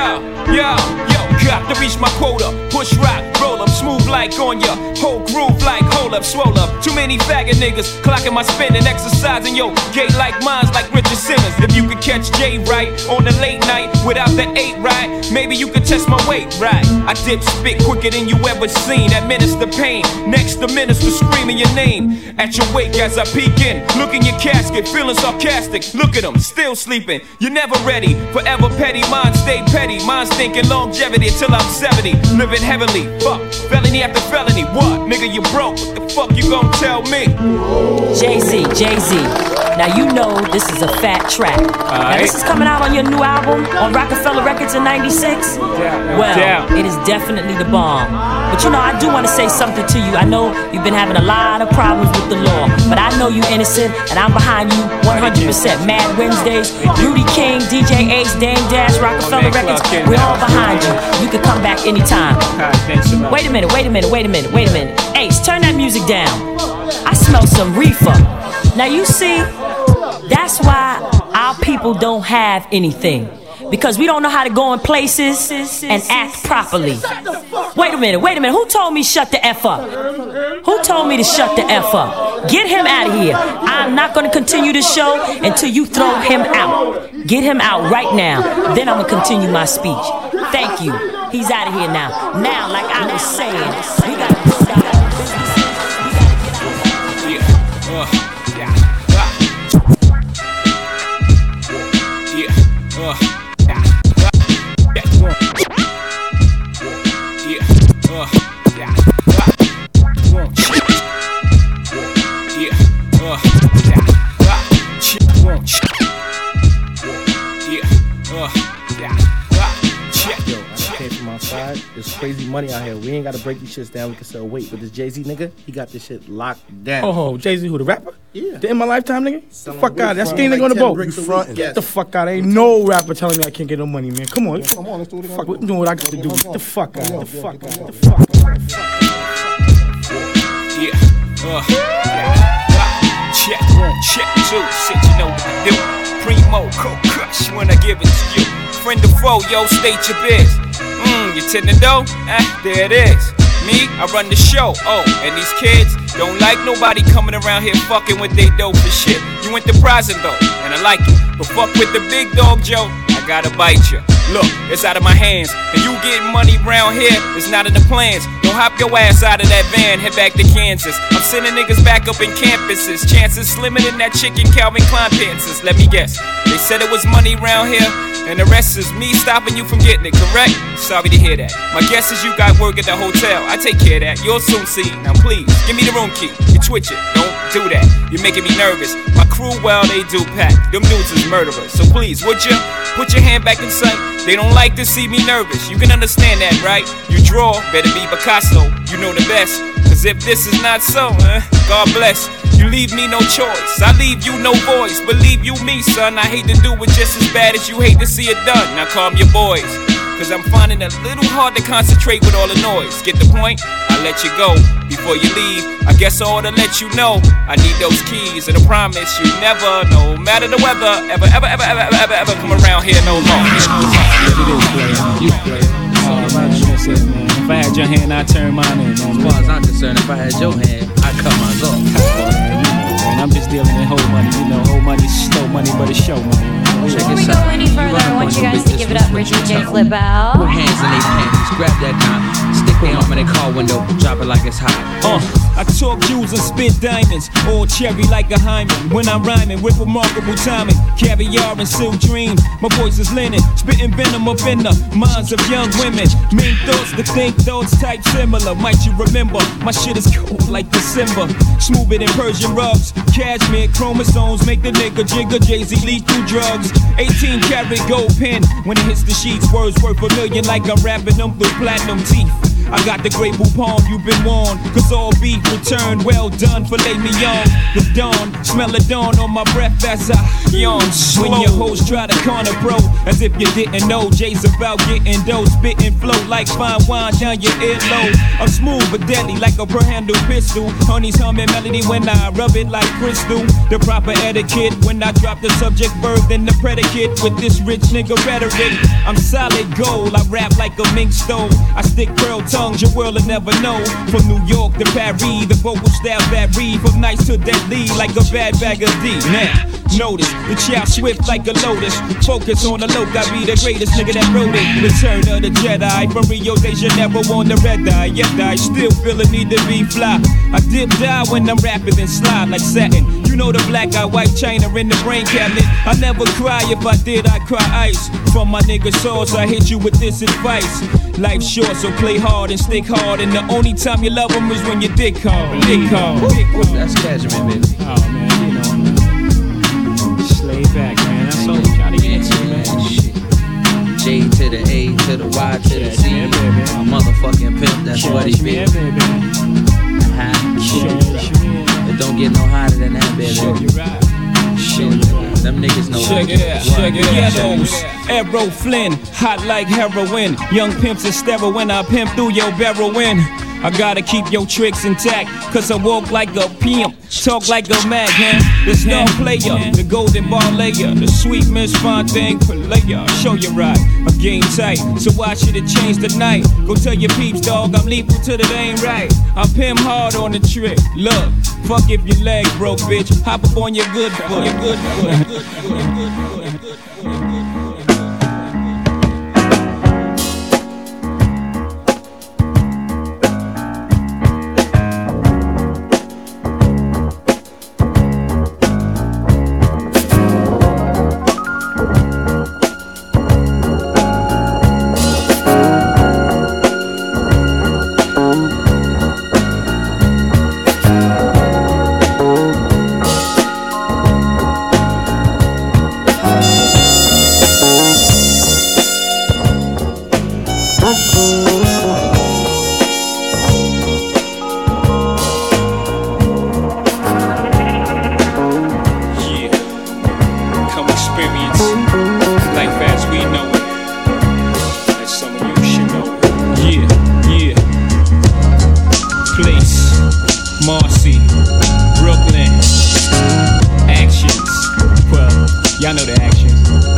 Yo, got to reach my quota. Push rock, roll up, smooth like on ya. Whole groove like hold up, swole up. Too many faggot niggas clocking my spin and exercising yo. Gay like minds like Richard Simmons. If you could catch Jay right on the late night without the 8 right, maybe you could test my weight right. I dip spit quicker than you ever seen. Administer pain, next the minister screaming your name at your wake as I peek in. Look in your casket, feeling sarcastic. Look at them, still sleeping. You're never ready, forever petty. Mine stay petty, mine's thinking longevity till I'm 70. Living heavenly, fuck, felony after felony. What, nigga, you broke, what the fuck you gon' tell me? Jay-Z. Now you know this is a fat track. Now this is coming out on your new album on Rockefeller Records in '96. Well, it is definitely the bomb. But you know, I do want to say something to you. I know you've been having a lot of problems with the law, but I know you innocent, and I'm behind you 100%. Mad Wednesdays, Rudy King, DJ Ace, Dame Dash, Rockefeller Records, we're all behind you. You can come back anytime. Wait a minute. Ace, turn that music down. I smell some reefer. Now you see, that's why our people don't have anything. Because we don't know how to go in places and act properly. Wait a minute. Who told me shut the F up? Who told me to shut the F up? Get him out of here. I'm not going to continue this show until you throw him out. Get him out right now. Then I'm going to continue my speech. Thank you. He's out of here now. Now, like I was saying, we got to stop. outside. There's crazy money out here. We ain't gotta break these shits down. We can sell weight. But this Jay-Z nigga, he got this shit locked down. Oh, Jay-Z who, the rapper? Yeah. The In My Lifetime nigga? Get the fuck out. That's skinny like nigga on the 10 boat. bricks a week. Get the fuck out. Ain't no rapper telling me I can't get no money, man. Come on. Come on, let's do it again. Fuck, I'm doing what I got to do. Get the fuck out. Get the fuck out. Get the fuck out. Check 2, shit, you know what to do. Primo, Coke Crush when I give it to you. Friend or foe, yo, state your biz. You tend to know? There it is. Me, I run the show. Oh, and these kids don't like nobody coming around here fucking with they dope for shit. You enterprising though, and I like it. But fuck with the big dog, Joe, I gotta bite you. Look, it's out of my hands, and you getting money round here, it's not in the plans. Don't hop your ass out of that van, head back to Kansas. I'm sending niggas back up in campuses. Chances slimmer than that chicken Calvin Klein pants. Let me guess, they said it was money round here, and the rest is me stopping you from getting it, correct? Sorry to hear that. My guess is you got work at the hotel. I take care of that, you'll soon see. Now please, give me the room key. You twitch it, don't do that. You're making me nervous. My crew, well, they do pack. Them dudes is murderers. So please, would you put your hand back in sight? They don't like to see me nervous. You can understand that, right? You draw, better be Picasso. You know the best. Cause if this is not so, God bless. You leave me no choice. I leave you no voice. Believe you me, son. I hate to do it just as bad as you hate to see it done. Now calm your boys. Cause I'm finding it a little hard to concentrate with all the noise. Get the point? I let you go before you leave. I guess I ought to let you know I need those keys, and I promise you never, no matter the weather, ever come around here no more. You play. If I had your hand, I'd turn mine in. As far as I'm concerned, if I had your hand, I'd cut mine off. And I'm just dealing in whole money. You know, whole money, slow money, but it's show money. Before we go any further, I want you guys to give it up for DJ Flip Out. Put hands in their panties, grab that gun, stick their arm in their car window, drop it like it's hot. I talk jewels and spit diamonds, all cherry like a hymen. When I'm rhyming with remarkable timing, caviar and silk dreams. My voice is linen, spitting venom up in the minds of young women. Mean thoughts to think thoughts type similar. Might you remember, my shit is cold like December. Smoother than Persian rugs, cashmere chromosomes make the nigga jigger. Jay-Z lead through drugs. 18 karat gold pen, when it hits the sheets, words worth $1 million like I'm rapping them through platinum teeth. I got the great palm, you've been warned. Cause all beef returned, well done, filet me on the dawn. Smell the dawn on my breath as I yawn. When your hoes try to corner bro, as if you didn't know. Jay's about getting dough, spitting flow like fine wine down your earlobe. I'm smooth but deadly like a per-handle pistol. Honey's humming melody when I rub it like crystal. The proper etiquette when I drop the subject verb, then the predicate with this rich nigga rhetoric. I'm solid gold, I rap like a mink stove. I stick pearl tongues, your world will never know. From New York to Paris, the vocal style vary from nice to deadly like a bad bag of D. Now, notice the child swift like a lotus. Focus on the loc, I be the greatest nigga that wrote it. Return of the Jedi from Rio de Janeiro on the red eye. Yet I still feel the need to be fly. I dip die when I'm rapping and slide like satin. You know the black eye, white china in the brain cabinet. I never cry, if I did, I cry ice. From my nigga sauce, I hit you with this advice. Life's short, so play hard and stick hard. And the only time you love them is when you dick hard. Dick hard. That's Cashman, baby. Oh man, you know, just lay back, man. That's all we try to get to, man. Shit. J to the A to the Y to the Z. A motherfucking pimp, that's what he be. But don't get no hotter than that, baby. Shit, them niggas know. Check it out, check it out. Yellows, Arrow Flynn, hot like heroin. Young pimps is sterile when I pimp through your heroin. I gotta keep your tricks intact, cause I walk like a pimp, talk like a mag, man. The star player, the golden ball layer, the sweet Miss Fontaine player. Show you right, I'm game tight, so why should it change tonight? Go tell your peeps, dog, I'm lethal till it ain't right. I pimp hard on the trick, look, fuck if your leg broke, bitch. Hop up on your good foot, your good foot. Y'all know the action.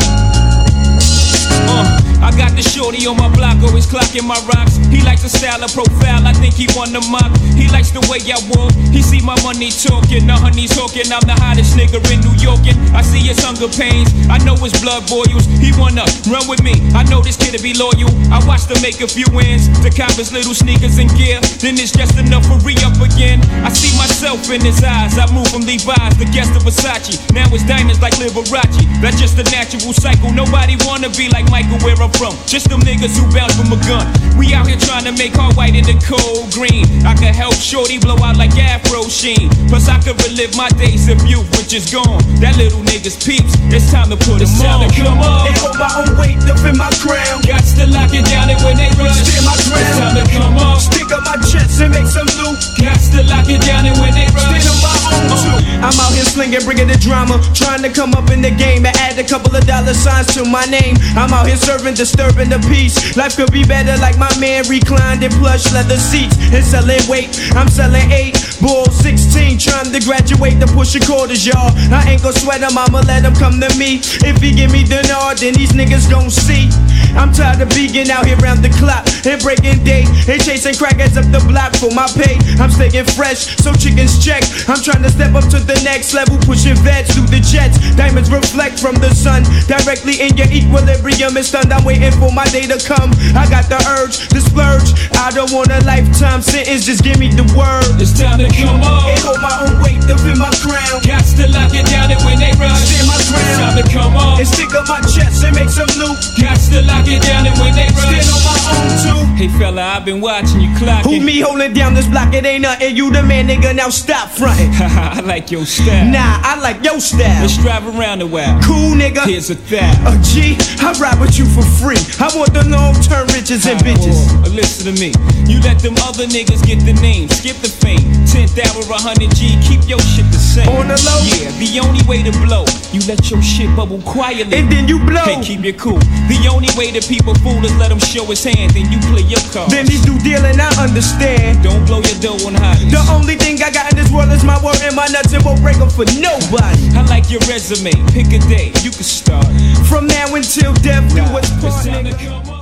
I got the shorty on my block, always clocking my rocks. He likes the style of profile, I think he won the mock. He likes the way I walk, he see my money talking. The honey's hawking, I'm the hottest nigga in New York. I see his hunger pains, I know his blood boils. He wanna run with me, I know this kid'll be loyal. I watched him make a few wins, to cop his little sneakers and gear. Then it's just enough for re-up again. I see myself in his eyes, I move from Levi's to guest of Versace. Now it's diamonds like Liberace, that's just a natural cycle. Nobody wanna be like Michael where I'm from, just them niggas who bounce from a gun. We out here trying to make hard white in the cold green. I could help shorty blow out like Afro Sheen. Plus I could relive my days of youth, which is gone. That little nigga's peeps, it's time to put them on. Come on, and hold my own weight up in my crown. Got to lock it down, and when they rush, steer my ground. It's time to come on, stick up my chest and make some loot. Got to lock it down, and when they rush, stand on my own too. I'm out here slinging, bringing the drama, trying to come up in the game and add a couple of dollar signs to my name. I'm out here serving, disturbing the peace. Life could be better like my man reclined in plush leather seats and selling weight. I'm selling 8 bulls, 16, trying to graduate to push a quarters, y'all. I ain't gon' sweat him, I'ma let him come to me. If he give me the nod, then these niggas gon' see. I'm tired of being out here round the clock and breaking day and chasing crackheads up the block for my pay. I'm staying fresh, so chickens check. I'm trying to step up to the next level, pushing vets through the jets. Diamonds reflect from the sun directly in your equilibrium. It's stunned, I'm waiting for my day to come. I got the urge to splurge. I don't want a lifetime sentence, just give me the word. It's time to come on and hold my own weight up in my crown. Got to lock it down, and when they rush, stand my ground. It's time to come on and stick up my chest and make some loot. Got to lock it down, and when they rush, stand on my own too. Hey fella, I've been watching you clocking. Who me holding down this block? It ain't nothing. You the man, nigga. Now stop fronting. I like your style. Nah, I like your style. Let's drive around a while. Cool, nigga. Here's a thou. G, I ride with you for free. I want the long-term riches and bitches. Listen to me. You let them other niggas get the name, skip the fame. 10th hour, 100 G, keep your shit the same. On the low? Yeah, the only way to blow, you let your shit bubble quietly. And then you blow. Hey, keep it cool. The only way the people fool is let him show his hand, then you play your cards. Then he do dealing, I understand. Don't blow your dough on hotties. The only thing I got in this world is my word and my nuts, and won't break them for nobody. I like your resume, pick a day, you can start. From now until death, do what's part.